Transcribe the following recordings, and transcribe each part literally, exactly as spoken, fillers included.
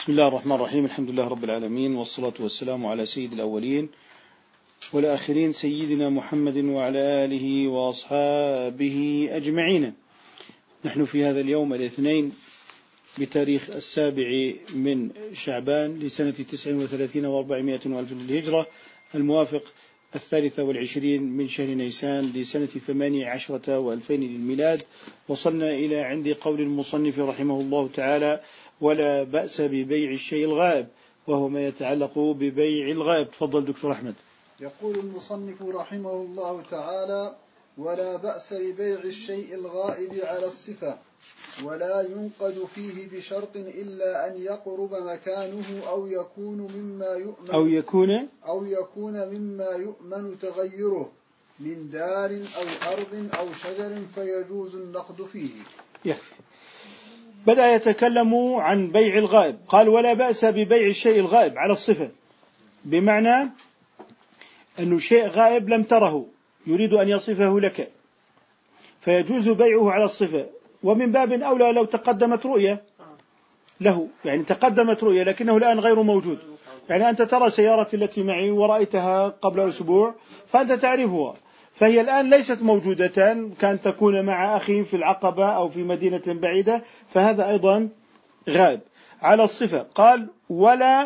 بسم الله الرحمن الرحيم. الحمد لله رب العالمين، والصلاة والسلام على سيد الأولين والآخرين سيدنا محمد وعلى آله وأصحابه أجمعين. نحن في هذا اليوم الاثنين بتاريخ السابع من شعبان لسنة تسع وثلاثين وأربعمائة وألف للهجرة، الموافق الثالثة والعشرين من شهر نيسان لسنة ثمانية عشرة وألفين للميلاد. وصلنا إلى عند قول المصنف رحمه الله تعالى: ولا بأس ببيع الشيء الغائب، وهو ما يتعلق ببيع الغائب. تفضل دكتور أحمد. يقول المصنف رحمه الله تعالى: ولا بأس ببيع الشيء الغائب على الصفة، ولا ينقد فيه بشرط إلا أن يقرب مكانه أو يكون مما يؤمن أو يكون أو يكون مما يؤمن تغيره من دار أو أرض أو شجر فيجوز النقد فيه. يكفي. بدأ يتكلم عن بيع الغائب، قال: ولا بأس ببيع الشيء الغائب على الصفة، بمعنى أنه شيء غائب لم تره يريد أن يصفه لك، فيجوز بيعه على الصفة. ومن باب أولى لو تقدمت رؤية له، يعني تقدمت رؤية لكنه الآن غير موجود. يعني أنت ترى سيارتي التي معي ورأيتها قبل أسبوع فأنت تعرفها، فهي الآن ليست موجودة، كان تكون مع أخي في العقبة أو في مدينة بعيدة، فهذا أيضا غائب على الصفة. قال: ولا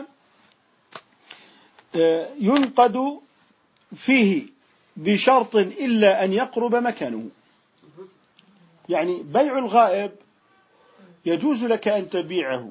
ينقد فيه بشرط إلا أن يقرب مكانه. يعني بيع الغائب يجوز لك أن تبيعه،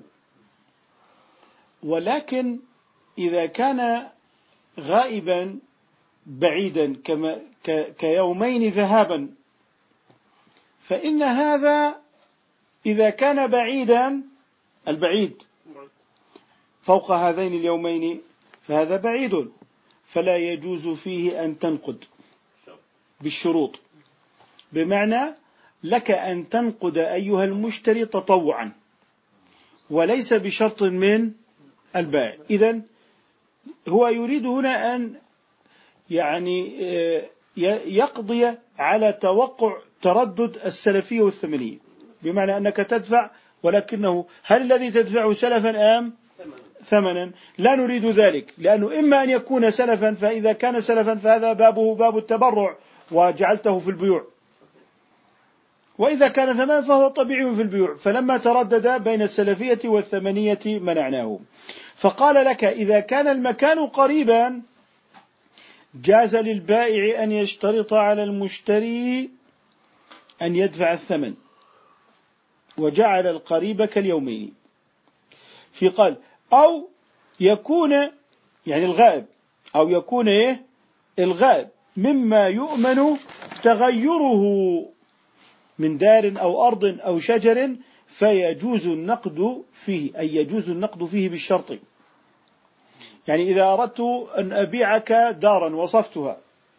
ولكن إذا كان غائبا بعيدا كما كيومين ذهابا، فإن هذا إذا كان بعيدا، البعيد فوق هذين اليومين فهذا بعيد، فلا يجوز فيه أن تنقد بالشروط، بمعنى لك أن تنقد أيها المشتري تطوعا وليس بشرط من البائع. إذن هو يريد هنا أن يعني يقضي على توقع تردد السلفية والثمنية، بمعنى أنك تدفع، ولكنه هل الذي تدفعه سلفا أم ثمنا؟ لا نريد ذلك، لأنه إما أن يكون سلفا، فإذا كان سلفا فهذا بابه باب التبرع وجعلته في البيوع، وإذا كان ثمنا فهو طبيعي في البيوع. فلما تردد بين السلفية والثمنية منعناه. فقال لك: إذا كان المكان قريبا جاز للبائع أن يشترط على المشتري أن يدفع الثمن، وجعل القريب كاليومين. في قال: أو يكون يعني الغائب، أو يكون إيه الغائب مما يؤمن تغيره من دار أو أرض أو شجر فيجوز النقد فيه، أي يجوز النقد فيه بالشرط. يعني إذا أردت أن أبيعك دارا وصفتها،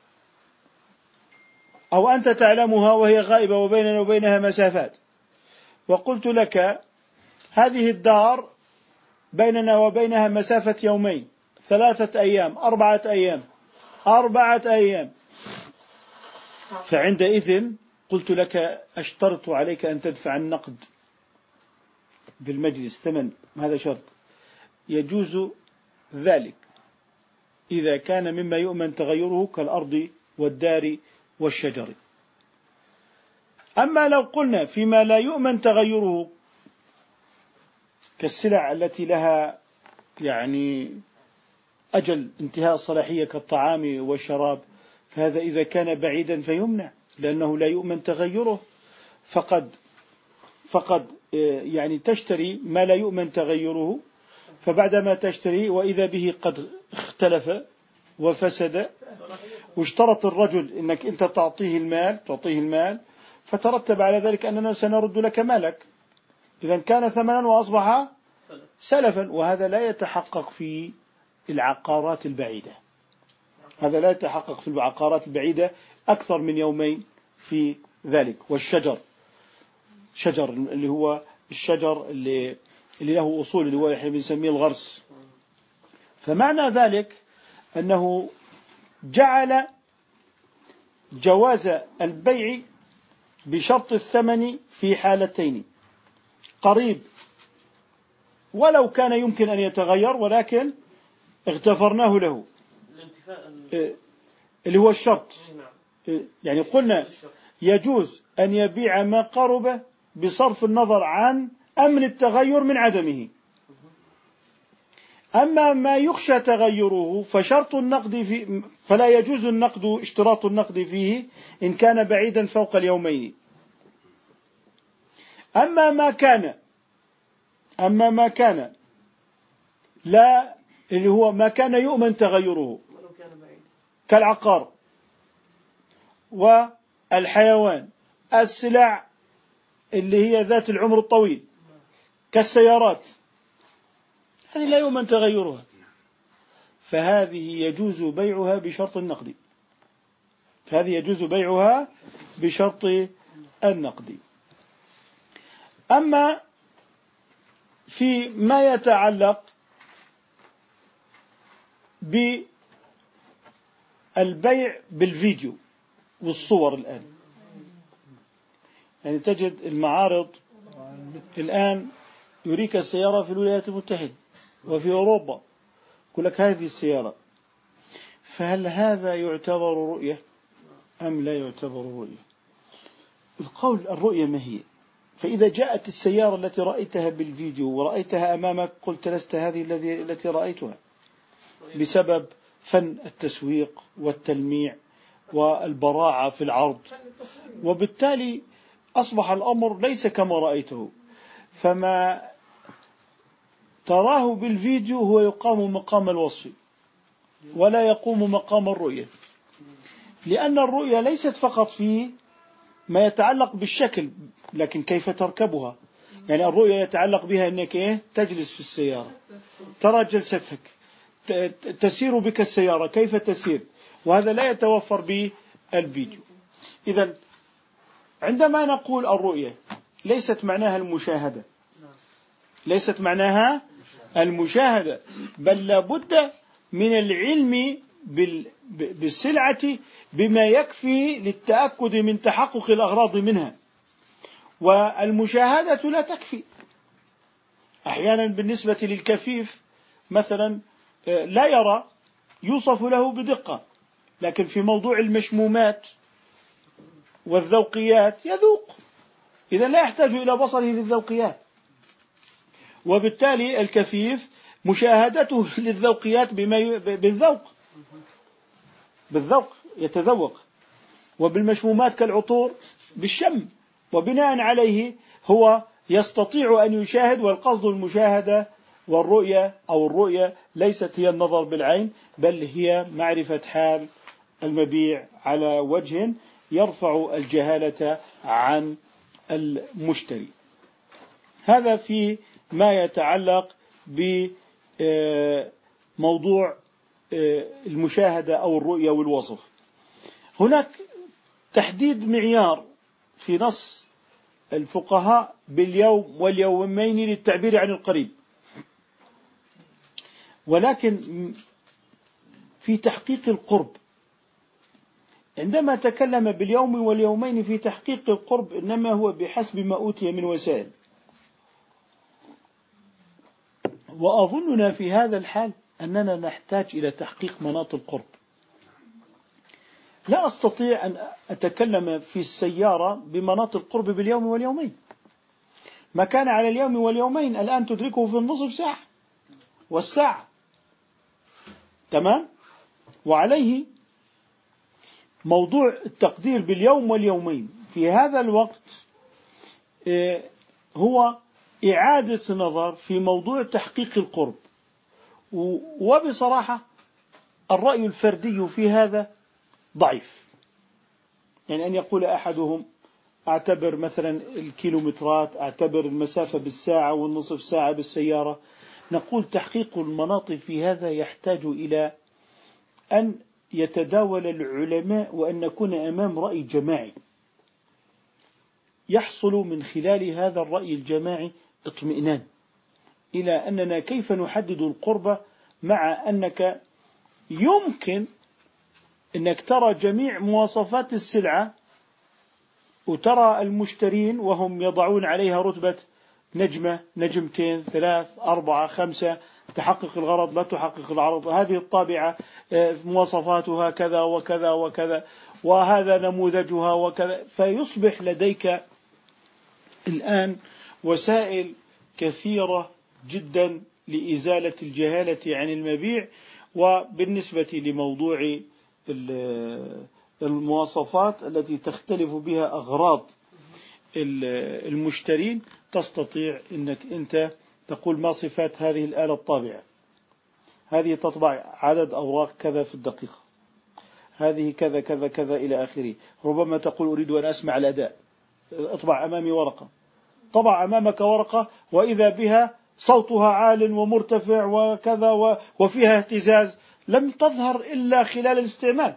أو أنت تعلمها وهي غائبة وبيننا وبينها مسافات، وقلت لك هذه الدار بيننا وبينها مسافة يومين، ثلاثة أيام، أربعة أيام أربعة أيام فعندئذ قلت لك: أشترط عليك أن تدفع النقد بالمجلس ثمن، هذا شرط. يجوز ذلك إذا كان مما يؤمن تغيره كالأرض والدار والشجر. أما لو قلنا فيما لا يؤمن تغيره كالسلع التي لها يعني أجل انتهاء الصلاحية كالطعام والشراب، فهذا إذا كان بعيدا فيمنع، لأنه لا يؤمن تغيره. فقد فقد يعني تشتري ما لا يؤمن تغيره، فبعدما تشتري وإذا به قد اختلف وفسد، واشترط الرجل إنك أنت تعطيه المال تعطيه المال فترتب على ذلك أننا سنرد لك مالك، إذا كان ثمنا وأصبح سلفا، وهذا لا يتحقق في العقارات البعيدة. هذا لا يتحقق في العقارات البعيدة أكثر من يومين في ذلك. والشجر، شجر اللي هو الشجر اللي, اللي له أصول، اللي هو احنا بنسميه الغرس. فمعنى ذلك أنه جعل جواز البيع بشرط الثمن في حالتين: قريب ولو كان يمكن أن يتغير ولكن اغتفرناه له، اللي هو الشرط. يعني قلنا يجوز أن يبيع ما قرب بصرف النظر عن أمن التغير من عدمه. أما ما يخشى تغيره فشرط النقد في فلا يجوز النقد اشتراط النقد فيه إن كان بعيدا فوق اليومين. أما ما كان أما ما كان لا اللي هو ما كان يؤمن تغيره كالعقار والحيوان، السلع اللي هي ذات العمر الطويل كالسيارات، هذه لا يؤمن تغيرها، فهذه يجوز بيعها بشرط النقد هذه يجوز بيعها بشرط النقد. أما في ما يتعلق بالبيع بالفيديو والصور الآن، يعني تجد المعارض الآن يريك السيارة في الولايات المتحدة وفي أوروبا، يقول لك هذه السيارة، فهل هذا يعتبر رؤية أم لا يعتبر رؤية؟ القول الرؤية ما هي؟ فإذا جاءت السيارة التي رأيتها بالفيديو ورأيتها أمامك قلت لست هذه التي رأيتها، بسبب فن التسويق والتلميع والبراعة في العرض، وبالتالي أصبح الأمر ليس كما رأيته، فما تراه بالفيديو هو يقام مقام الوصف ولا يقوم مقام الرؤية، لأن الرؤية ليست فقط في ما يتعلق بالشكل لكن كيف تركبها. يعني الرؤية يتعلق بها أنك إيه؟ تجلس في السيارة، ترى جلستك، تسير بك السيارة كيف تسير، وهذا لا يتوفر بالفيديو. إذن عندما نقول الرؤية ليست معناها المشاهدة ليست معناها المشاهدة بل لابد من العلم بالسلعة بما يكفي للتأكد من تحقق الأغراض منها، والمشاهدة لا تكفي. أحيانا بالنسبة للكفيف مثلا لا يرى، يوصف له بدقة، لكن في موضوع المشمومات والذوقيات يذوق، إذا لا يحتاج إلى بصره للذوقيات، وبالتالي الكفيف مشاهدته للذوقيات بما بالذوق بالذوق يتذوق، وبالمشمومات كالعطور بالشم، وبناء عليه هو يستطيع أن يشاهد. والقصد المشاهدة والرؤية أو الرؤية ليست هي النظر بالعين، بل هي معرفة حال المبيع على وجه يرفع الجهالة عن المشتري. هذا في ما يتعلق بموضوع المشاهدة أو الرؤية والوصف. هناك تحديد معيار في نص الفقهاء باليوم واليومين للتعبير عن القريب، ولكن في تحقيق القرب عندما تكلم باليوم واليومين في تحقيق القرب إنما هو بحسب ما أوتي من وسائل. وأظننا في هذا الحال أننا نحتاج إلى تحقيق مناط القرب. لا أستطيع أن أتكلم في السيارة بمناط القرب باليوم واليومين. ما كان على اليوم واليومين الآن تدركه في النصف ساعة والساعة، تمام؟ وعليه موضوع التقدير باليوم واليومين في هذا الوقت هو إعادة نظر في موضوع تحقيق القرب. وبصراحة الرأي الفردي في هذا ضعيف، يعني أن يقول أحدهم أعتبر مثلا الكيلومترات، أعتبر المسافة بالساعة والنصف ساعة بالسيارة. نقول تحقيق المناط في هذا يحتاج إلى أن يتداول العلماء وأن نكون أمام رأي جماعي يحصل من خلال هذا الرأي الجماعي اطمئنان إلى أننا كيف نحدد القرب، مع أنك يمكن أنك ترى جميع مواصفات السلعة وترى المشترين وهم يضعون عليها رتبة نجمة، نجمتين، ثلاث، أربعة، خمسة، تحقق الغرض لا تحقق الغرض، هذه الطابعة مواصفاتها كذا وكذا وكذا، وهذا نموذجها وكذا. فيصبح لديك الآن وسائل كثيرة جدا لإزالة الجهالة عن المبيع. وبالنسبة لموضوع المواصفات التي تختلف بها أغراض المشترين، تستطيع أنك أنت تقول ما صفات هذه الآلة الطابعة؟ هذه تطبع عدد أوراق كذا في الدقيقة، هذه كذا كذا كذا إلى آخره. ربما تقول أريد أن أسمع الأداء، اطبع أمامي ورقة. طبع أمامك ورقة وإذا بها صوتها عال ومرتفع وكذا وفيها اهتزاز، لم تظهر إلا خلال الاستعمال،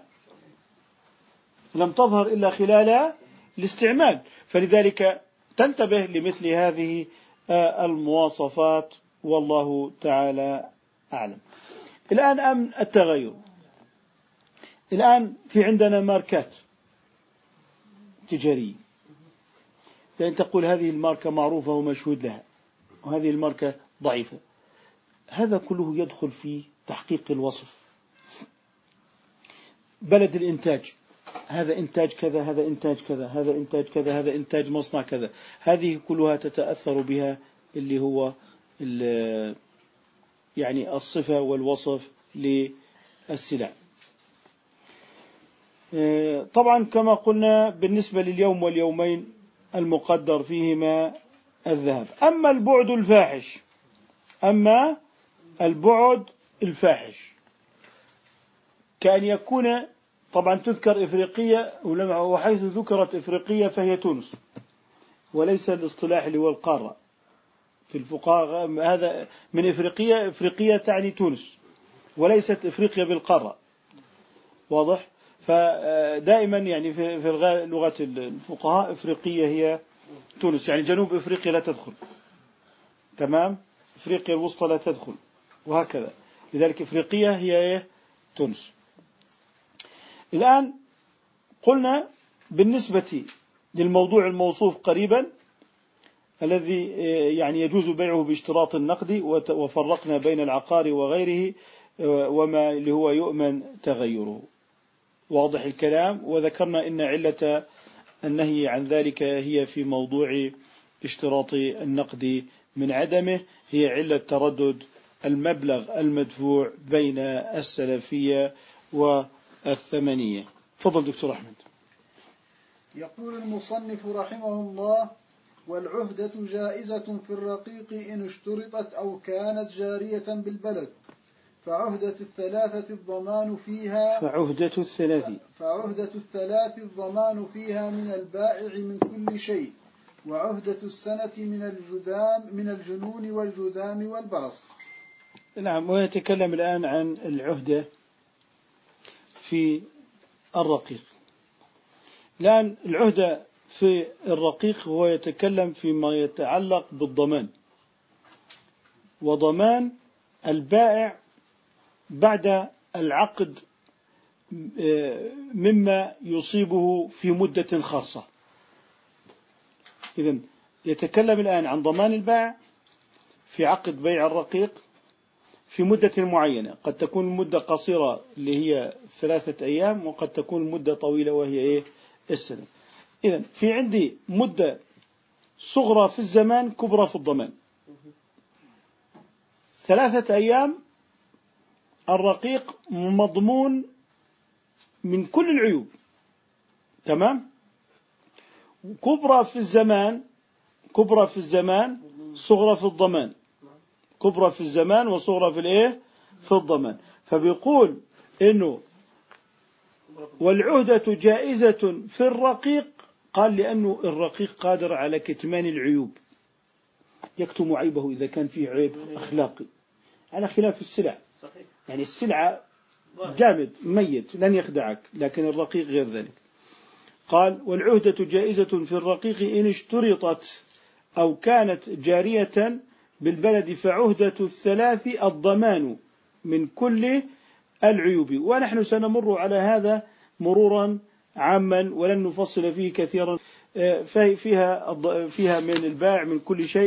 لم تظهر إلا خلال الاستعمال. فلذلك تنتبه لمثل هذه المواصفات، والله تعالى أعلم. الآن أمن التغير. الآن في عندنا ماركات تجارية، لأن تقول هذه الماركة معروفة ومشهود لها، وهذه الماركة ضعيفة. هذا كله يدخل في تحقيق الوصف. بلد الإنتاج، هذا إنتاج كذا، هذا إنتاج كذا، هذا إنتاج كذا، هذا إنتاج مصنع كذا. هذه كلها تتأثر بها اللي هو يعني الصفة والوصف للسلع. طبعا كما قلنا بالنسبة لليوم واليومين المقدر فيهما الذهب. أما البعد الفاحش، أما البعد الفاحش كأن يكون، طبعا تذكر إفريقية، وحيث ذكرت إفريقية فهي تونس، وليس الاصطلاح اللي هو القارة في الفقهاء. هذا من إفريقية، إفريقية تعني تونس، وليست إفريقيا بالقارة. واضح؟ فدائما يعني في لغة الفقهاء إفريقية هي تونس، يعني جنوب إفريقيا لا تدخل، تمام، إفريقيا الوسطى لا تدخل، وهكذا. لذلك إفريقية هي تونس. الآن قلنا بالنسبة للموضوع الموصوف قريبا الذي يعني يجوز بيعه باشتراط النقد، وفرقنا بين العقار وغيره وما اللي هو يؤمن تغيره. واضح الكلام. وذكرنا إن علة النهي عن ذلك هي في موضوع اشتراط النقد من عدمه، هي علة تردد المبلغ المدفوع بين السلفية والثمنية. تفضل دكتور أحمد. يقول المصنف رحمه الله: والعهدة جائزة في الرقيق إن اشترطت أو كانت جارية بالبلد، فعهدة الثلاثة الضمان فيها فعهدة الثلاث فعهدة الثلاث الضمان فيها من البائع من كل شيء، وعهدة السنة من الجذام من الجنون والجذام والبرص. نعم. ويتكلم الآن عن العهدة في الرقيق. الآن العهدة في الرقيق هو يتكلم فيما يتعلق بالضمان، وضمان البائع بعد العقد مما يصيبه في مدة خاصة. إذن يتكلم الآن عن ضمان البائع في عقد بيع الرقيق في مدة معينة، قد تكون المدة قصيرة اللي هي ثلاثة أيام، وقد تكون المدة طويلة وهي إيه؟ السنة. إذن في عندي مدة صغرى في الزمان كبرى في الضمان. ثلاثة أيام الرقيق مضمون من كل العيوب، تمام. كبرى في الزمان، كبرى في الزمان صغرى في الضمان، كبرى في الزمان وصغرى في الايه في الضمان. فبيقول انه والعهدة جائزة في الرقيق، قال لأنه الرقيق قادر على كتمان العيوب، يكتم عيبه إذا كان فيه عيب أخلاقي، على خلاف السلع. صحيح. يعني السلعة جامد ميت لن يخدعك، لكن الرقيق غير ذلك. قال والعهدة جائزة في الرقيق إن اشترطت أو كانت جارية بالبلد، فعهدة الثلاث الضمان من كل العيوب. ونحن سنمر على هذا مرورا عاما ولن نفصل فيه كثيرا. فيها فيها من البائع من كل شيء،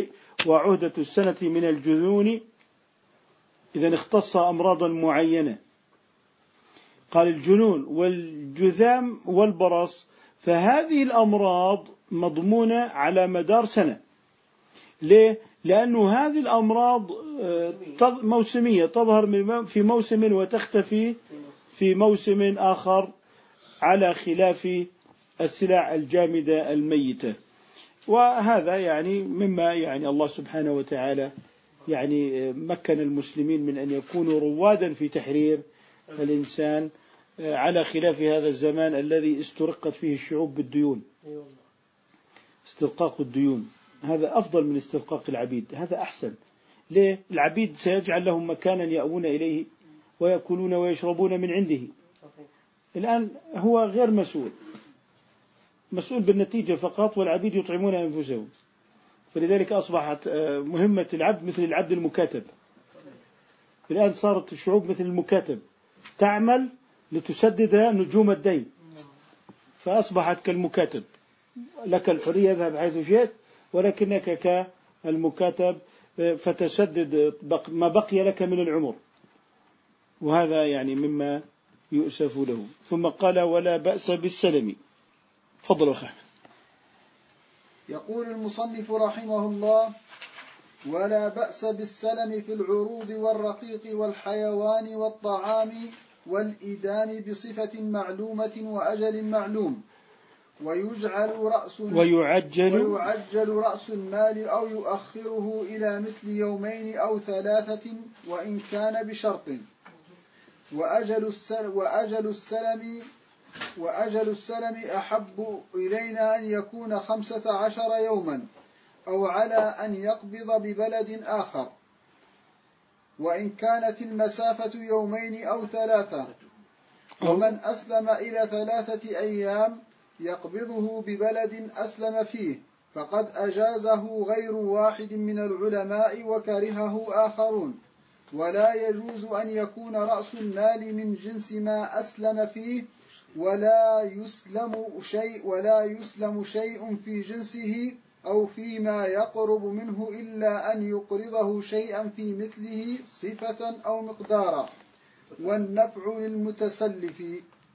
وعهدة السنة من الجذون إذا اختص أمراضا معينة. قال الجنون والجذام والبرص، فهذه الأمراض مضمونة على مدار سنة. ليه؟ لأن هذه الأمراض موسمية، تظهر في موسم وتختفي في موسم آخر، على خلاف السلع الجامدة الميتة. وهذا يعني مما يعني الله سبحانه وتعالى يعني مكن المسلمين من أن يكونوا روادا في تحرير الإنسان، على خلاف هذا الزمان الذي استرقت فيه الشعوب بالديون. استرقاق الديون هذا أفضل من استرقاق العبيد، هذا أحسن. ليه؟ العبيد سيجعل لهم مكانا يأوون إليه ويأكلون ويشربون من عنده. الآن هو غير مسؤول، مسؤول بالنتيجة فقط، والعبيد يطعمون أنفسهم. فلذلك أصبحت مهمة العبد مثل العبد المكاتب. الآن صارت الشعوب مثل المكاتب، تعمل لتسدد نجوم الدين، فأصبحت كالمكاتب، لك الحرية اذهب حيث شئت، ولكنك كالمكاتب فتسدد ما بقي لك من العمر. وهذا يعني مما يؤسف له. ثم قال ولا بأس بالسلم. تفضل أخي. يقول المصنف رحمه الله: ولا بأس بالسلم في العروض والرقيق والحيوان والطعام والإدام بصفة معلومة وأجل معلوم، ويجعل رأس ويعجل, ويعجل رأس المال أو يؤخره إلى مثل يومين أو ثلاثة وإن كان بشرط. وأجل السلم, وأجل السلم وأجل السلم أحب إلينا أن يكون خمسة عشر يوما، أو على أن يقبض ببلد آخر، وإن كانت المسافة يومين أو ثلاثة. ومن أسلم إلى ثلاثة أيام يقبضه ببلد أسلم فيه، فقد أجازه غير واحد من العلماء وكرهه آخرون. ولا يجوز أن يكون رأس المال من جنس ما أسلم فيه، ولا يسلم شيء ولا يسلم شيء في جنسه أو فيما يقرب منه إلا أن يقرضه شيئا في مثله صفة أو مقدارا، والنفع للمتسلف.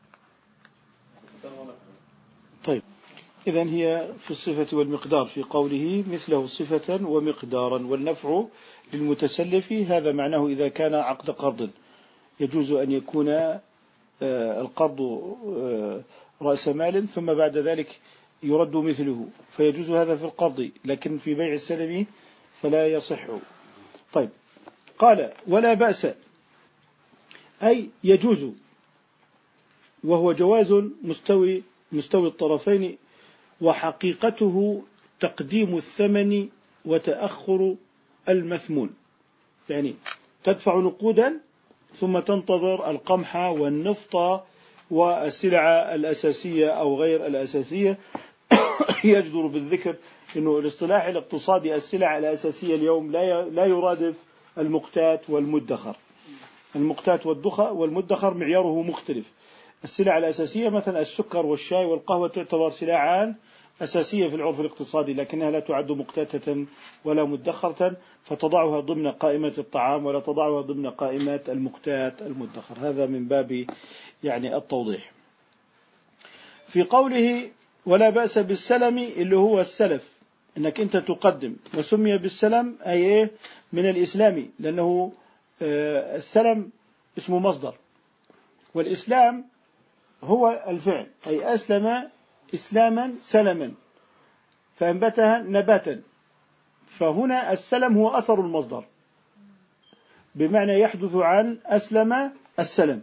طيب، إذن هي في الصفة والمقدار، في قوله مثله صفة ومقدارا، والنفع للمتسلف، هذا معناه إذا كان عقد قرض يجوز أن يكون القرض رأس مال ثم بعد ذلك يرد مثله، فيجوز هذا في القرض، لكن في بيع السلم فلا يصح. طيب، قال ولا بأس، أي يجوز، وهو جواز مستوي مستوي الطرفين، وحقيقته تقديم الثمن وتأخر المثمون. يعني تدفع نقودا ثم تنتظر القمح والنفط والسلع الأساسية أو غير الأساسية. يجدر بالذكر أنه الاصطلاح الاقتصادي السلع الأساسية اليوم لا يرادف المقتات والمدخر. المقتات والمدخر معياره مختلف. السلع الأساسية مثلا السكر والشاي والقهوة تعتبر سلعان أساسية في العرف الاقتصادي، لكنها لا تعد مقتاتة ولا مدخرة، فتضعها ضمن قائمة الطعام ولا تضعها ضمن قائمة المقتات المدخر. هذا من باب يعني التوضيح. في قوله ولا بأس بالسلم اللي هو السلف، انك انت تقدم، وسمي بالسلم اي من الاسلام، لانه السلم اسمه مصدر، والاسلام هو الفعل، اي اسلم اسلاما سلما فانبتها نباتا. فهنا السلم هو اثر المصدر، بمعنى يحدث عن اسلم السلم.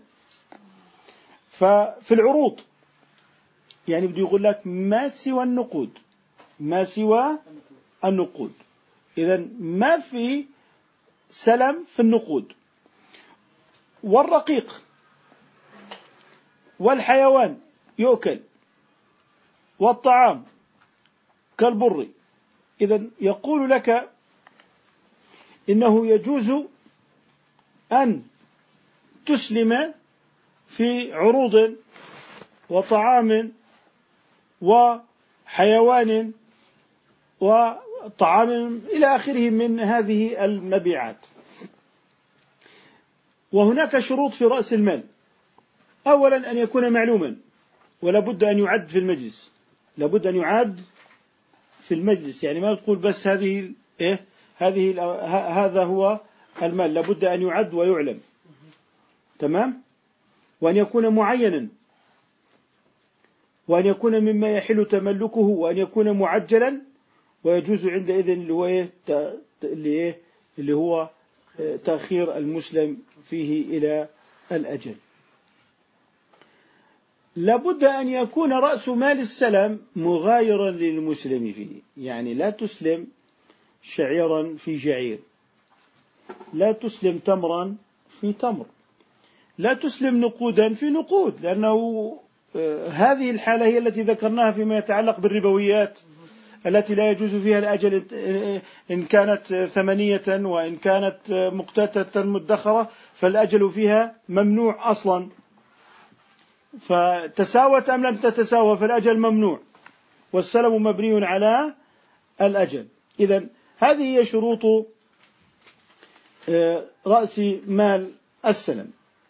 ففي العروض يعني بده يقول لك ما سوى النقود، ما سوى النقود، إذن ما في سلم في النقود. والرقيق والحيوان يؤكل والطعام كالبر. إذن يقول لك إنه يجوز أن تسلم في عروض وطعام وحيوان طعام إلى آخره من هذه المبيعات. وهناك شروط في رأس المال. أولا أن يكون معلوما، ولا بد أن يعد في المجلس، لابد أن يعد في المجلس، يعني ما تقول بس هذه إيه هذه هذا هو المال، لابد أن يعد ويعلم. تمام. وأن يكون معينا، وأن يكون مما يحل تملكه، وأن يكون معجلا، ويجوز عندئذ اللي هو اللي اللي هو تأخير المسلم فيه إلى الأجل. لابد أن يكون رأس مال السلم مغايرا للمسلم فيه، يعني لا تسلم شعيرا في شعير، لا تسلم تمرا في تمر، لا تسلم نقودا في نقود، لأنه هذه الحالة هي التي ذكرناها فيما يتعلق بالربويات التي لا يجوز فيها الأجل إن كانت ثمنية، وإن كانت مقتاتة مدخرة فالأجل فيها ممنوع أصلا، فتساوت أم لم تتساوى فالأجل ممنوع، والسلم مبني على الأجل. إذن هذه هي شروط رأس مال السلم.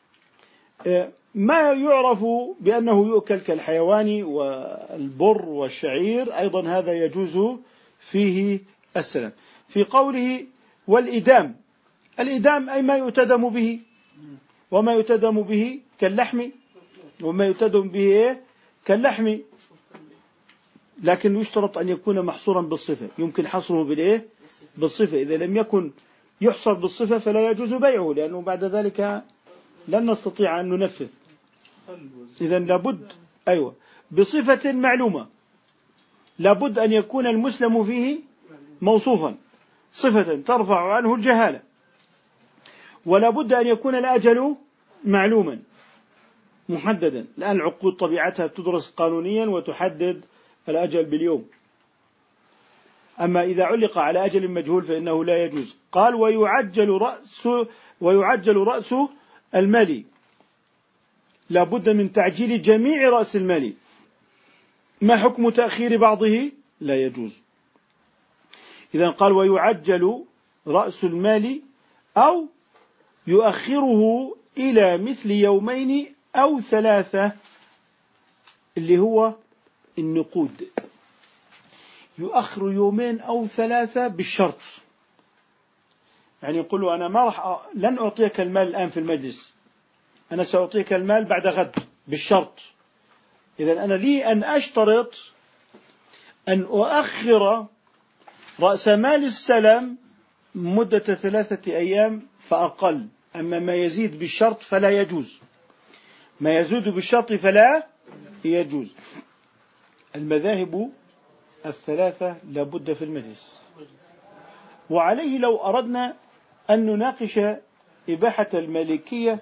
ما يعرف بأنه يؤكل كالحيوان والبر والشعير أيضا هذا يجوز فيه السلم. في قوله والإدام، الإدام أي ما يتدم به، وما يتدم به كاللحم، وما يتدم به كاللحم، لكن يشترط أن يكون محصورا بالصفة، يمكن حصره بالإيه؟ بالصفة. إذا لم يكن يحصر بالصفة فلا يجوز بيعه، لأنه بعد ذلك لن نستطيع أن ننفذ. إذن لابد أيوة بصفة معلومة، لابد أن يكون المسلم فيه موصوفا صفة ترفع عنه الجهالة، ولا بد أن يكون الأجل معلوما محددا، لأن العقود طبيعتها تدرس قانونيا وتحدد الأجل باليوم. أما إذا علق على أجل مجهول فإنه لا يجوز. قال ويعجل رأس ويعجل رأس المال، لا بد من تعجيل جميع رأس المال. ما حكم تأخير بعضه؟ لا يجوز. إذن قال ويعجل رأس المال أو يؤخره إلى مثل يومين أو ثلاثة، اللي هو النقود، يؤخر يومين أو ثلاثة بالشرط، يعني يقول له أنا ما راح لن أعطيك المال الآن في المجلس، أنا سأعطيك المال بعد غد بالشرط. إذن أنا لي أن أشترط أن أؤخر رأس مال السلم مدة ثلاثة أيام فأقل، أما ما يزيد بالشرط فلا يجوز، ما يزيد بالشرط فلا يجوز. المذاهب الثلاثة لابد في المجلس. وعليه لو أردنا أن نناقش إباحة المالكية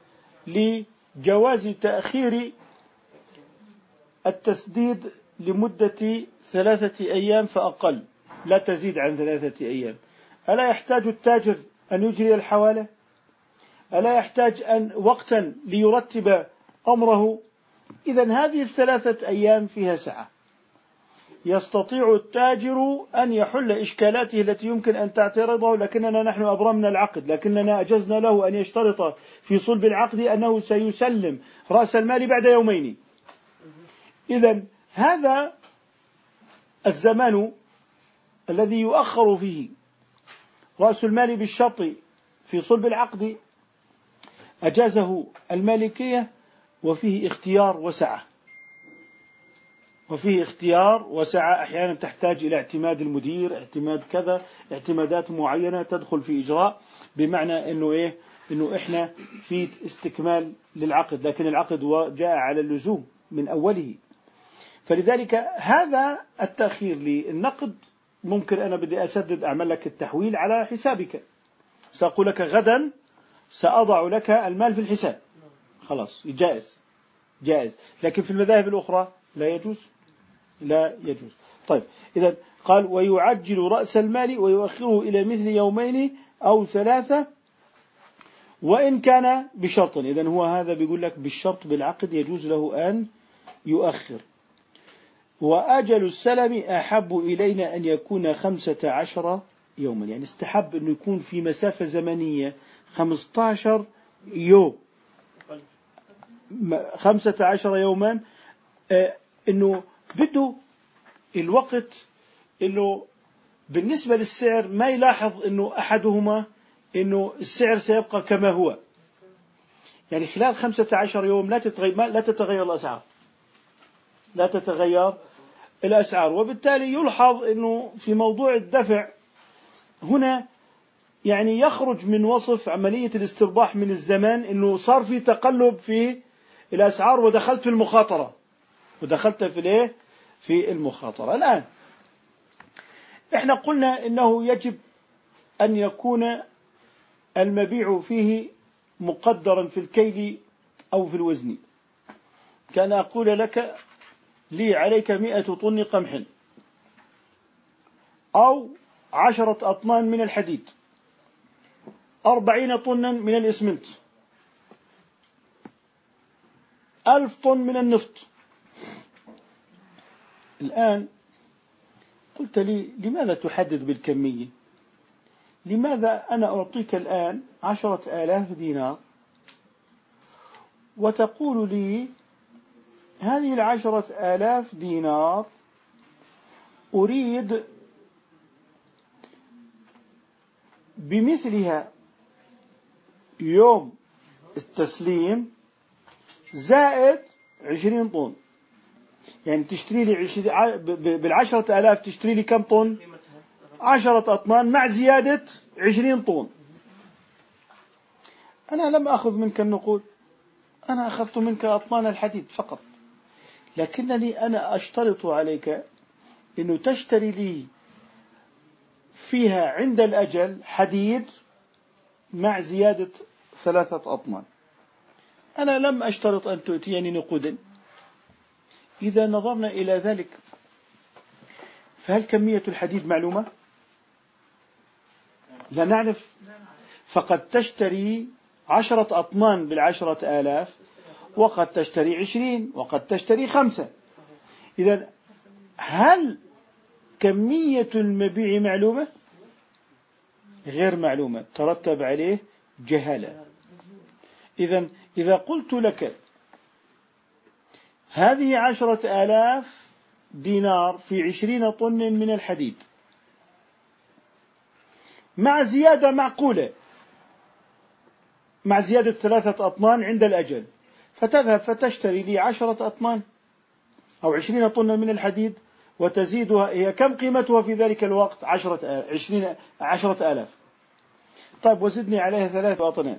لجواز تأخير التسديد لمدة ثلاثة أيام فأقل، لا تزيد عن ثلاثة أيام، ألا يحتاج التاجر أن يجري الحوالة؟ ألا يحتاج أن وقتا ليرتب أمره؟ إذن هذه الثلاثة أيام فيها سعة، يستطيع التاجر أن يحل إشكالاته التي يمكن أن تعترضه، لكننا نحن أبرمنا العقد، لكننا أجزنا له أن يشترط في صلب العقد أنه سيسلم رأس المال بعد يومين. إذن هذا الزمان الذي يؤخر فيه رأس المال بالشرط في صلب العقد أجازه المالكية، وفيه اختيار وسعة، وفيه اختيار وسعة، أحيانا تحتاج إلى اعتماد المدير، اعتماد كذا، اعتمادات معينة تدخل في إجراء، بمعنى أنه إيه أنه إحنا في استكمال للعقد، لكن العقد جاء على اللزوم من أوله. فلذلك هذا التأخير للنقد ممكن أنا بدي أسدد أعمل لك التحويل على حسابك، سأقول لك غدا سأضع لك المال في الحساب، خلاص جائز جائز. لكن في المذاهب الأخرى لا يجوز، لا يجوز. طيب إذا قال ويعجل رأس المال ويؤخره إلى مثل يومين أو ثلاثة وإن كان بشرط. إذن هو هذا بيقول لك بالشرط بالعقد يجوز له أن يؤخر. وأجل السلم أحب إلينا أن يكون خمسة عشر يوما، يعني استحب أنه يكون في مسافة زمنية خمسة عشر يوم، خمسة عشر يوما. آه أنه بده الوقت أنه بالنسبة للسعر ما يلاحظ أنه أحدهما أنه السعر سيبقى كما هو، يعني خلال خمسة عشر يوم لا تتغير لا تتغير الأسعار لا تتغير الأسعار وبالتالي يلحظ أنه في موضوع الدفع هنا يعني يخرج من وصف عملية الاسترباح من الزمان أنه صار في تقلب في الأسعار ودخلت في المخاطرة ودخلت في الايه في المخاطرة. الآن احنا قلنا انه يجب ان يكون المبيع فيه مقدرا في الكيل او في الوزن. كان اقول لك لي عليك مئة طن قمح او عشرة اطنان من الحديد، أربعين طنا من الإسمنت، ألف طن من النفط. الآن قلت لي لماذا تحدد بالكمية؟ لماذا أنا أعطيك الآن عشرة آلاف دينار وتقول لي هذه العشرة آلاف دينار أريد بمثلها يوم التسليم زائد عشرين طن، يعني تشتري لي بالعشرة آلاف تشتري لي كم طن؟ عشرة أطنان مع زيادة عشرين طن. أنا لم أخذ منك النقود، أنا أخذت منك أطنان الحديد فقط، لكنني أنا أشترط عليك أنه تشتري لي فيها عند الأجل حديد مع زيادة ثلاثة أطنان. أنا لم أشترط أن تؤتيني نقودا. إذا نظرنا إلى ذلك فهل كمية الحديد معلومة؟ لا نعرف، فقد تشتري عشرة أطنان بالعشرة آلاف وقد تشتري عشرين وقد تشتري خمسة. إذا هل كمية المبيع معلومة؟ غير معلومة، ترتب عليه جهالة. إذا إذا قلت لك هذه عشرة آلاف دينار في عشرين طن من الحديد مع زيادة معقولة، مع زيادة ثلاثة أطنان عند الأجل، فتذهب فتشتري لي عشرة أطنان أو عشرين طن من الحديد وتزيدها، هي كم قيمتها في ذلك الوقت؟ عشرة عشرين عشرة آلاف. طيب وزدني عليها ثلاثة أطنان.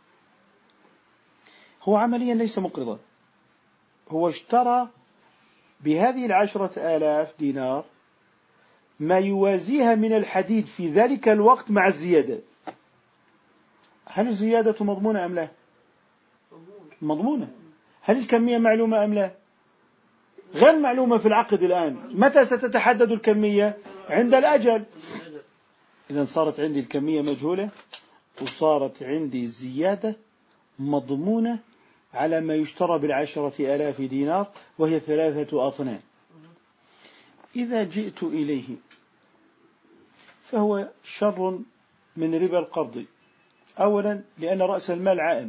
هو عمليا ليس مقرضا، هو اشترى بهذه العشرة آلاف دينار ما يوازيها من الحديد في ذلك الوقت مع الزيادة. هل الزيادة مضمونة أم لا؟ مضمونة. هل الكمية معلومة أم لا؟ غير معلومة في العقد. الآن متى ستتحدد الكمية؟ عند الأجل. إذن صارت عندي الكمية مجهولة وصارت عندي الزيادة مضمونة على ما يشترى بالعشرة آلاف دينار وهي ثلاثة أطنان. إذا جئت إليه فهو شر من ربا القرض. أولا لأن رأس المال عائم،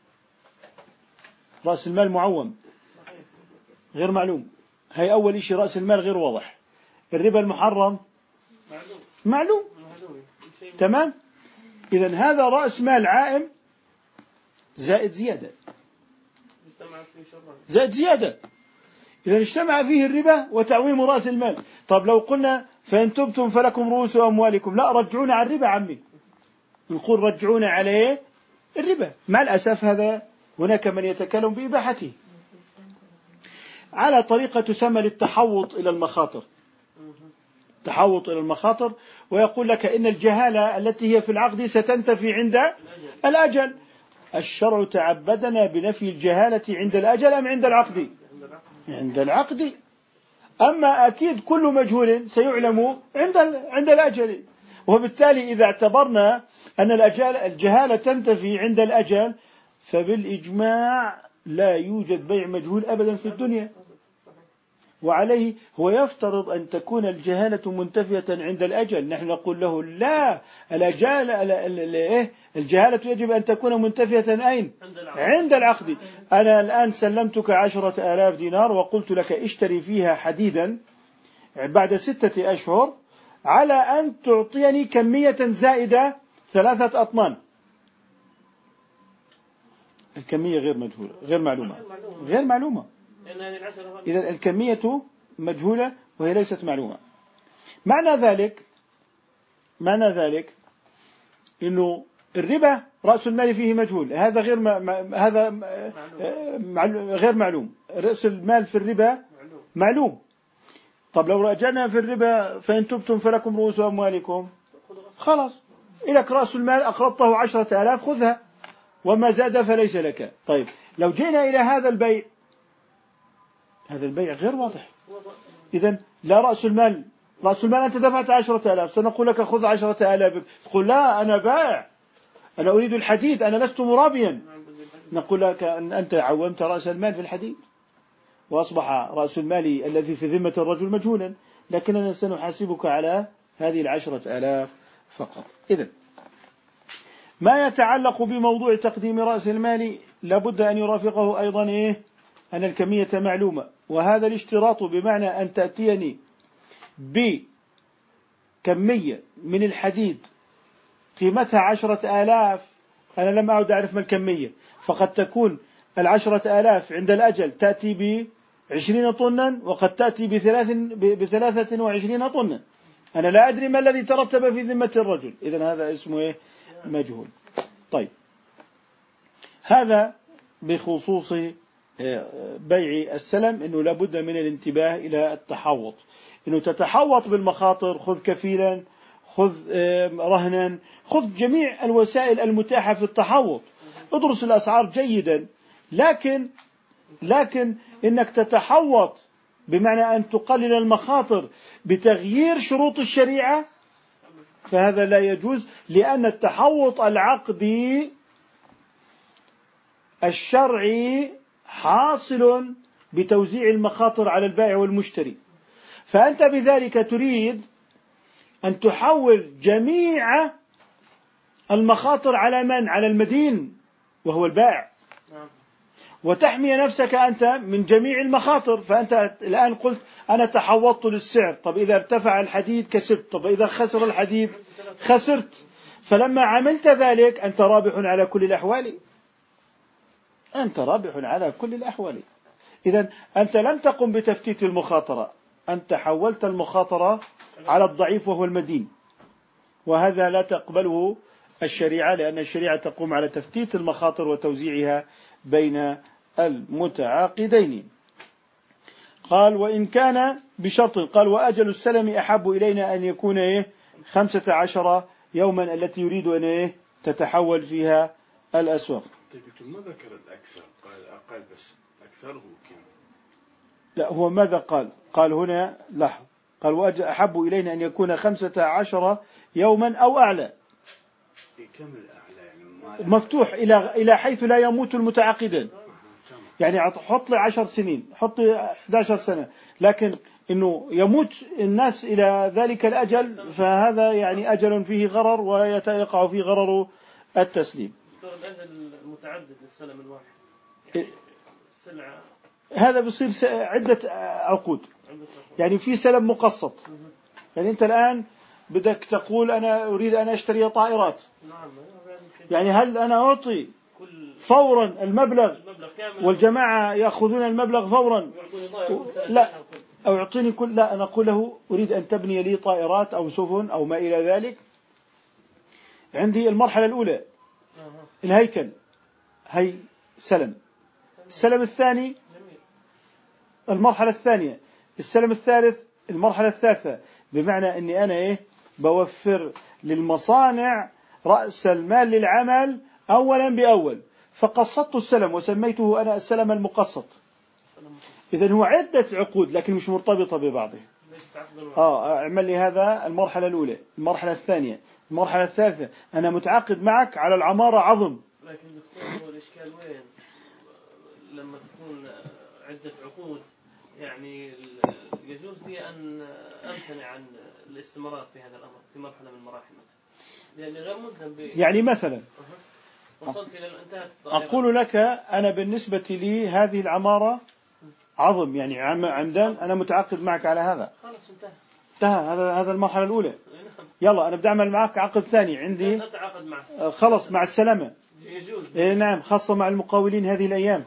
رأس المال معوم غير معلوم. هي أول شيء، رأس المال غير واضح. الربا المحرم معلوم، تمام. إذن هذا رأس مال عائم زائد زيادة زائد زيادة إذا اجتمع فيه الربا وتعويم رأس المال. طب لو قلنا فإن تبتم فلكم رؤوس أموالكم، لا رجعونا على الربا عمي، نقول رجعونا عليه الربا. مع الأسف هذا هناك من يتكلم بإباحته على طريقة تسمى للتحوط إلى المخاطر، تحوط إلى المخاطر، ويقول لك إن الجهالة التي هي في العقد ستنتفي عند الأجل. الشرع تعبدنا بنفي الجهالة عند الأجل أم عند العقد؟ عند العقد. أما أكيد كل مجهول سيعلم عند عند الأجل، وبالتالي إذا اعتبرنا أن الجهالة تنتفي عند الأجل فبالإجماع لا يوجد بيع مجهول أبدا في الدنيا. وعليه هو يفترض أن تكون الجهالة منتفية عند الأجل. نحن نقول له لا، الجهالة الجهالة يجب أن تكون منتفية أين؟ عند العقد. أنا الآن سلمتك عشرة آلاف دينار وقلت لك اشتري فيها حديدا بعد ستة أشهر على أن تعطيني كمية زائدة ثلاثة أطنان. الكمية غير مجهولة، غير معلومة، غير معلومة. إذا الكمية مجهولة وهي ليست معلومة. معنى ذلك معنى ذلك إنه الربا رأس المال فيه مجهول، هذا غير ما هذا معلوم. غير معلوم. رأس المال في الربا معلوم. طب لو رجعنا في الربا فإن تبتم فلكم رؤوس أموالكم، خلاص إلك رأس المال أقرضته عشرة آلاف خذها وما زاد فليس لك. طيب لو جينا إلى هذا البيع، هذا البيع غير واضح. إذن لا رأس المال، رأس المال أنت دفعت عشرة آلاف، سنقول لك خذ عشرة آلاف، تقول لا أنا بائع، أنا أريد الحديد، أنا لست مرابيا. نقول لك أن أنت عومت رأس المال في الحديد وأصبح رأس المال الذي في ذمة الرجل مجهولا، لكننا سنحاسبك على هذه العشرة آلاف فقط. إذن ما يتعلق بموضوع تقديم رأس المال لابد أن يرافقه أيضا إيه؟ أن الكمية معلومة. وهذا الاشتراط بمعنى أن تأتيني بكمية من الحديد قيمتها عشرة آلاف، أنا لم أعد أعرف ما الكمية، فقد تكون العشرة آلاف عند الأجل تأتي بعشرين طنا وقد تأتي بثلاث بثلاثة وعشرين طنا، أنا لا أدري ما الذي ترتب في ذمة الرجل. إذن هذا اسمه إيه؟ مجهول. طيب هذا بخصوص بيع السلم، إنه لابد من الانتباه إلى التحوط، إنه تتحوط بالمخاطر، خذ كفيلا، خذ رهنا، خذ جميع الوسائل المتاحة في التحوط، ادرس الأسعار جيدا، لكن لكن إنك تتحوط بمعنى أن تقلل المخاطر بتغيير شروط الشريعة فهذا لا يجوز، لأن التحوط العقدي الشرعي حاصل بتوزيع المخاطر على البائع والمشتري، فأنت بذلك تريد أن تحول جميع المخاطر على من؟ على المدين وهو البائع، وتحمي نفسك أنت من جميع المخاطر. فأنت الآن قلت أنا تحوطت للسعر، طب إذا ارتفع الحديد كسبت، طب إذا خسر الحديد خسرت، فلما عملت ذلك أنت رابح على كل الأحوال، أنت رابح على كل الأحوال. إذن أنت لم تقم بتفتيت المخاطرة، أنت حولت المخاطرة على الضعيف وهو المدين، وهذا لا تقبله الشريعة، لأن الشريعة تقوم على تفتيت المخاطر وتوزيعها بين المتعاقدين. قال وإن كان بشرط، قال وأجل السلم أحب إلينا أن يكون إيه؟ خمسة عشر يوما التي يريد أن إيه؟ تتحول فيها الأسواق. طيب ما ذكر الأكثر، قال أقل بس، أكثره كم؟ لا هو ماذا قال؟ قال هنا لاحظ، قال وأجل أحب إلينا أن يكون خمسة عشر يوما أو أعلى. كم الأعلى يعني؟ مفتوح إلى إلى حيث لا يموت المتعاقدين. يعني حط لي عشر سنين، حط لي أحد عشر سنة، لكن إنه يموت الناس إلى ذلك الأجل فهذا يعني أجل فيه غرر ويقع فيه غرر التسليم. الأجل متعدد السلم الواحد، يعني السلعة هذا بيصير عدة عقود، يعني في سلم مقسط. يعني أنت الآن بدك تقول أنا أريد أن أشتري طائرات، يعني هل أنا أعطي فورا المبلغ والجماعة يأخذون المبلغ فورا؟ لا، أو يعطيني كل، لا أنا أقول له أريد أن تبني لي طائرات أو سفن أو ما إلى ذلك. عندي المرحلة الأولى الهيكل، هي سلم. السلم الثاني المرحلة الثانية، السلم الثالث المرحلة الثالثة، بمعنى أني أنا إيه بوفر للمصانع رأس المال للعمل أولا بأول، فقسطت السلم وسميته أنا السلم المقسط. إذن هو عدة عقود لكن مش مرتبطة ببعضها. آه اعمل لي هذا المرحلة الأولى، المرحلة الثانية، المرحلة الثالثة، أنا متعاقد معك على العمارة عظم. لكن دكتور هو الإشكال وين؟ لما تكون عدة عقود يعني يجوز لي أن أمتنع عن الاستمرار في هذا الأمر في مرحلة من المراحل لأني غير ملزم ب يعني مثلا وصلت إلى انتهت أقول لك أنا بالنسبة لي هذه العمارة عظم يعني عمدان أنا متعاقد معك على هذا خلاص انتهى انتهى هذا هذا المرحلة الأولى يلا أنا بدي أعمل معك عقد ثاني عندي نتعاقد معك خلص مع السلامة يجوز إيه نعم خاصة مع المقاولين هذه الأيام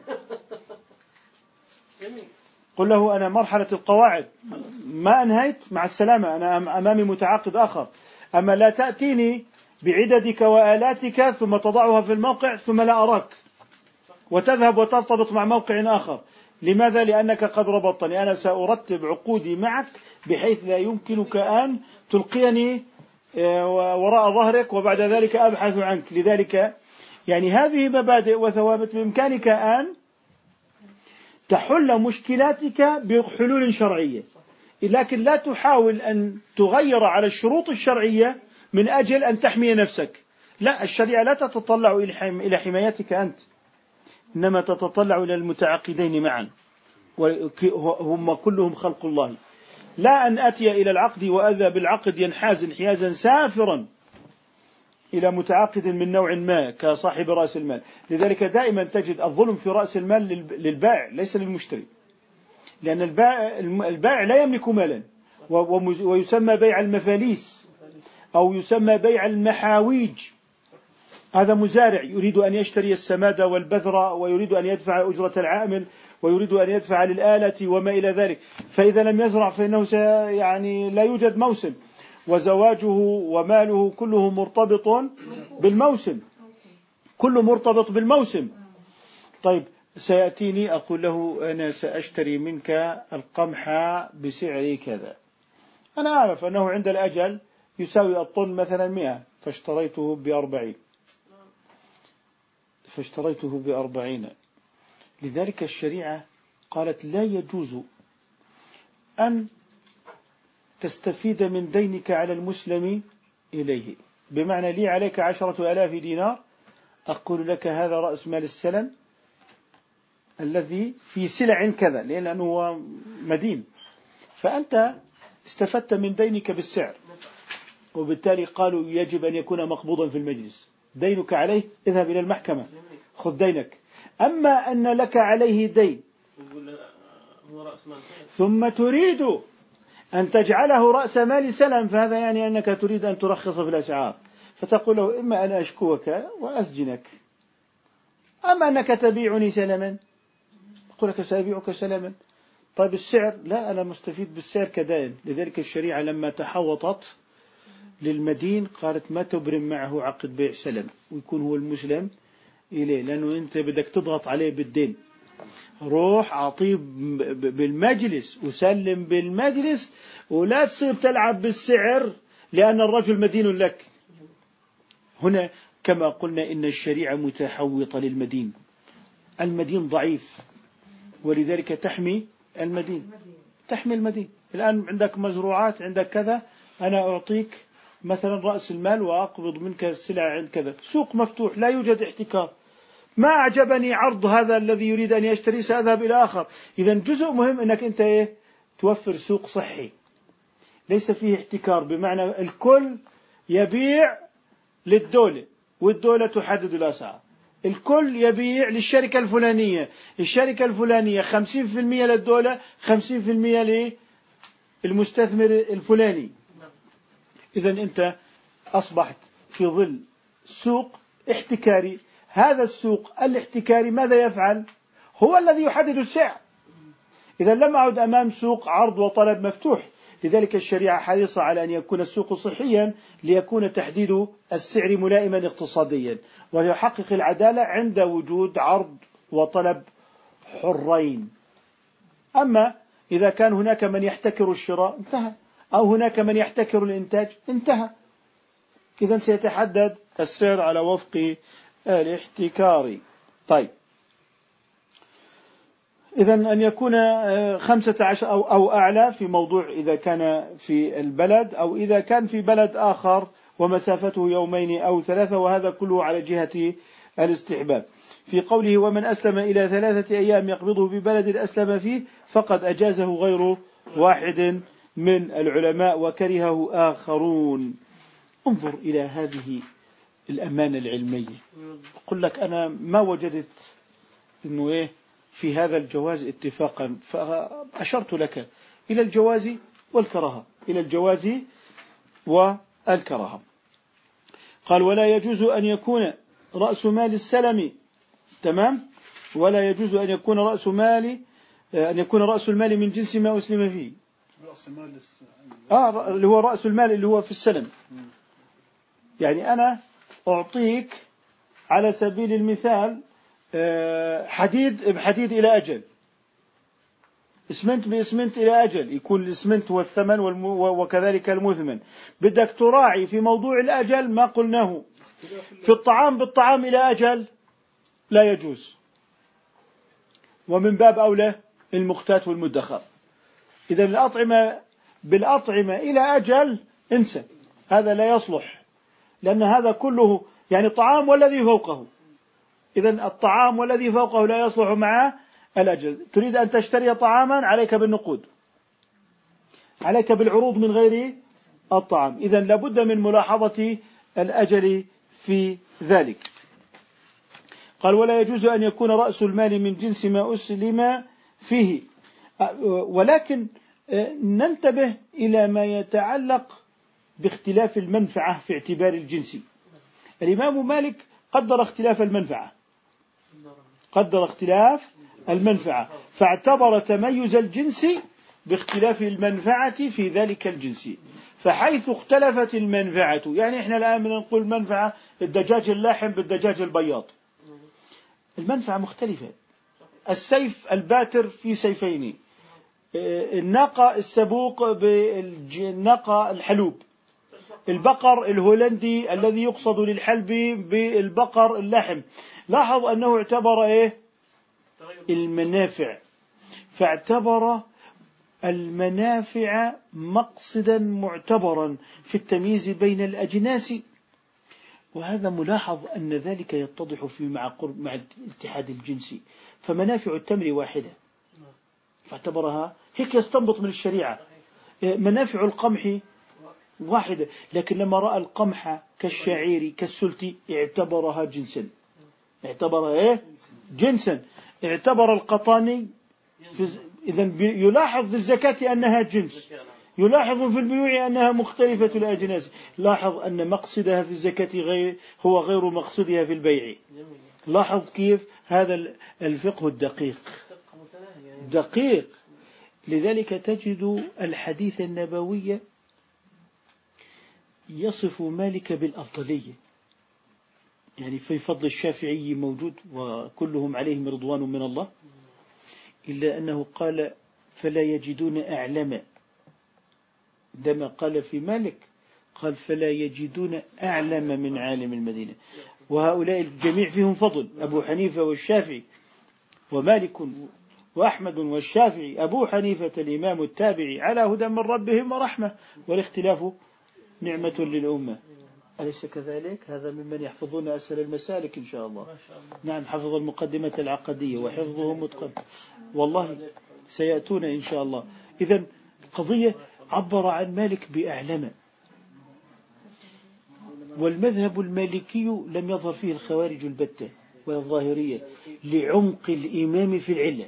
جميل. قل له أنا مرحلة القواعد ما أنهيت مع السلامة أنا أمامي متعاقد آخر أما لا تأتيني بعددك وآلاتك ثم تضعها في الموقع ثم لا أراك وتذهب وترتبط مع موقع آخر لماذا؟ لأنك قد ربطتني أنا سأرتب عقودي معك بحيث لا يمكنك أن تلقيني وراء ظهرك وبعد ذلك أبحث عنك لذلك يعني هذه مبادئ وثوابت بإمكانك أن تحل مشكلاتك بحلول شرعية لكن لا تحاول أن تغير على الشروط الشرعية من أجل أن تحمي نفسك لا الشريعة لا تتطلع إلى حمايتك أنت إنما تتطلع إلى المتعاقدين معا وهم كلهم خلق الله لا أن أتي إلى العقد وأذى بالعقد ينحاز انحيازا سافرا إلى متعاقد من نوع ما كصاحب رأس المال لذلك دائما تجد الظلم في رأس المال للبائع ليس للمشتري لأن البائع, البائع لا يملك مالا ويسمى بيع المفاليس أو يسمى بيع المحاويج هذا مزارع يريد أن يشتري السماد والبذر ويريد أن يدفع أجرة العامل ويريد أن يدفع للآلة وما إلى ذلك فإذا لم يزرع فإنه يعني لا يوجد موسم وزواجه وماله كله مرتبط بالموسم كله مرتبط بالموسم طيب سيأتيني أقول له أنا سأشتري منك القمح بسعر كذا أنا أعرف أنه عند الأجل يساوي الطن مثلا مئة فاشتريته بأربعين فاشتريته بأربعين لذلك الشريعة قالت لا يجوز أن تستفيد من دينك على المسلم إليه بمعنى لي عليك عشرة آلاف دينار أقول لك هذا رأس مال السلم الذي في سلع كذا لأنه هو مدين فأنت استفدت من دينك بالسعر وبالتالي قالوا يجب أن يكون مقبوضا في المجلس دينك عليه اذهب إلى المحكمة خذ دينك أما أن لك عليه دين ثم تريد أن تجعله رأس مال سلم فهذا يعني أنك تريد أن ترخص في الأسعار فتقول له إما أن أشكوك وأسجنك أما أنك تبيعني سلما أقول لك سأبيعك سلما طيب السعر لا أنا مستفيد بالسعر كدائن لذلك الشريعة لما تحوطت للمدين قالت ما تبرم معه عقد بيع سلم ويكون هو المسلم إليه لأنه أنت بدك تضغط عليه بالدين روح أعطيه بالمجلس وسلم بالمجلس ولا تصير تلعب بالسعر لأن الرجل مدين لك هنا كما قلنا إن الشريعة متحوطة للمدين المدين ضعيف ولذلك تحمي المدين تحمي المدين الآن عندك مزروعات عندك كذا أنا أعطيك مثلا رأس المال وأقبض منك السلع عند كذا سوق مفتوح لا يوجد احتكار ما أعجبني عرض هذا الذي يريد أن يشتري سأذهب إلى آخر إذا جزء مهم أنك أنت إيه؟ توفر سوق صحي ليس فيه احتكار بمعنى الكل يبيع للدولة والدولة تحدد الأسعار الكل يبيع للشركة الفلانية الشركة الفلانية خمسين في المئة للدولة خمسين في المئة للمستثمر الفلاني إذا أنت أصبحت في ظل سوق احتكاري هذا السوق الاحتكاري ماذا يفعل؟ هو الذي يحدد السعر إذا لم أعد أمام سوق عرض وطلب مفتوح لذلك الشريعة حريصة على أن يكون السوق صحيا ليكون تحديد السعر ملائما اقتصاديا ويحقق العدالة عند وجود عرض وطلب حرين أما إذا كان هناك من يحتكر الشراء انتهى أو هناك من يحتكر الإنتاج انتهى إذا سيتحدد السعر على وفق الاحتكار طيب إذا أن يكون خمسة عشر أو, أو أعلى في موضوع إذا كان في البلد أو إذا كان في بلد آخر ومسافته يومين أو ثلاثة وهذا كله على جهة الاستحباب في قوله ومن أسلم إلى ثلاثة أيام يقبضه ببلد أسلم فيه فقد أجازه غير واحد من العلماء وكرهه آخرون. انظر إلى هذه الأمانة العلمية. أقول لك أنا ما وجدت إنه إيه في هذا الجواز اتفاقا، فأشرت لك إلى الجواز والكراهة، إلى الجواز والكراهة. قال ولا يجوز أن يكون رأس مال السلم، تمام، ولا يجوز أن يكون رأس مال أن يكون رأس المال من جنس ما أسلم فيه. رأس مال آه اللي هو رأس المال اللي هو في السلم. يعني أنا أعطيك على سبيل المثال حديد بحديد إلى أجل، اسمنت باسمنت إلى أجل، يكون الاسمنت هو الثمن وكذلك المثمن. بدك تراعي في موضوع الأجل ما قلناه. في الطعام بالطعام إلى أجل لا يجوز، ومن باب أولى المختات والمدخر. إذا الأطعمة بالأطعمة إلى أجل انسى، هذا لا يصلح، لأن هذا كله يعني طعام والذي فوقه. إذا الطعام والذي فوقه لا يصلح مع الأجل. تريد أن تشتري طعاما عليك بالنقود، عليك بالعروض من غير الطعام. إذا لابد من ملاحظة الأجل في ذلك. قال ولا يجوز أن يكون رأس المال من جنس ما أسلم فيه. ولكن ننتبه إلى ما يتعلق باختلاف المنفعة في اعتبار الجنس. الإمام مالك قدر اختلاف المنفعة، قدر اختلاف المنفعة فاعتبر تميز الجنس باختلاف المنفعة في ذلك الجنس. فحيث اختلفت المنفعة، يعني احنا الآن نقول منفعة الدجاج اللحم بالدجاج البياض، المنفعة مختلفة. السيف الباتر في سيفين، الناقة السبوق بالناقة الحلوب، البقر الهولندي الذي يقصد للحلب بالبقر اللحم. لاحظ أنه اعتبر إيه المنافع، فاعتبر المنافع مقصدا معتبرا في التمييز بين الأجناس. وهذا ملاحظ أن ذلك يتضح في مع قرب مع الاتحاد الجنسي. فمنافع التمر واحدة فاعتبرها هيك، يستنبط من الشريعة. منافع القمح واحدة، لكن لما رأى القمح كالشعير كالسلت اعتبرها جنسا، اعتبرها ايه جنسا. اعتبر القطاني إذن يلاحظ في الزكاة أنها جنس، يلاحظ في البيوع أنها مختلفة الأجناس. لاحظ أن مقصدها في الزكاة غير هو غير مقصدها في البيع. لاحظ كيف هذا الفقه الدقيق دقيق. لذلك تجد الحديث النبوي يصف مالك بالأفضلية، يعني في فضل الشافعي موجود وكلهم عليهم رضوان من الله، إلا أنه قال فلا يجدون أعلم. عندما قال في مالك قال فلا يجدون أعلم من عالم المدينة. وهؤلاء الجميع فيهم فضل، أبو حنيفة والشافعي ومالك وأحمد والشافعي. أبو حنيفة الإمام التابعي على هدى من ربهم ورحمة، والاختلاف نعمة للأمة، أليس كذلك؟ هذا ممن يحفظون أسهل المسالك إن شاء الله. نعم، حفظ المقدمة العقدية وحفظه متقن، والله سيأتون إن شاء الله. إذن قضية عبر عن مالك بأعلم. والمذهب المالكي لم يظهر فيه الخوارج البتة ولا الظاهرية لعمق الإمام في العلة.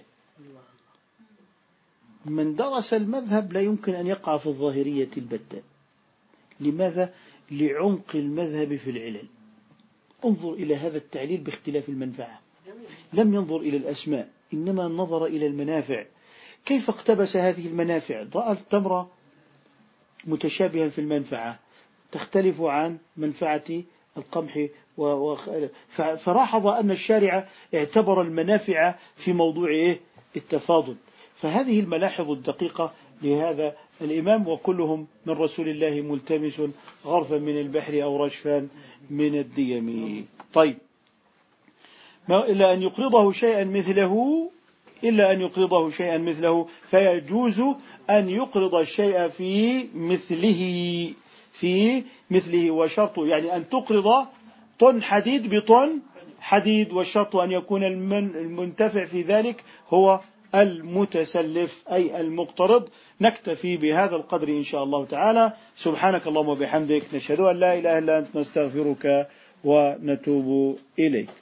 من درس المذهب لا يمكن أن يقع في الظاهرية البتة. لماذا؟ لعمق المذهب في العلل. انظر إلى هذا التعليل باختلاف المنفعة. لم ينظر إلى الأسماء، إنما نظر إلى المنافع. كيف اقتبس هذه المنافع؟ رأى التمر متشابها في المنفعة تختلف عن منفعة القمح و... فلاحظ أن الشارع اعتبر المنافع في موضوع التفاضل. فهذه الملاحظ الدقيقة لهذا الإمام، وكلهم من رسول الله ملتمس غرفا من البحر أو رشفا من الديم. طيب، ما إلا أن يقرضه شيئا مثله إلا أن يقرضه شيئا مثله فيجوز أن يقرض الشيء في مثله في مثله وشرطه، يعني أن تقرض طن حديد بطن حديد، والشرط أن يكون المنتفع في ذلك هو المتسلف أي المقترض. نكتفي بهذا القدر إن شاء الله تعالى. سبحانك اللهم وبحمدك، نشهد أن لا إله إلا أنت، نستغفرك ونتوب إليك.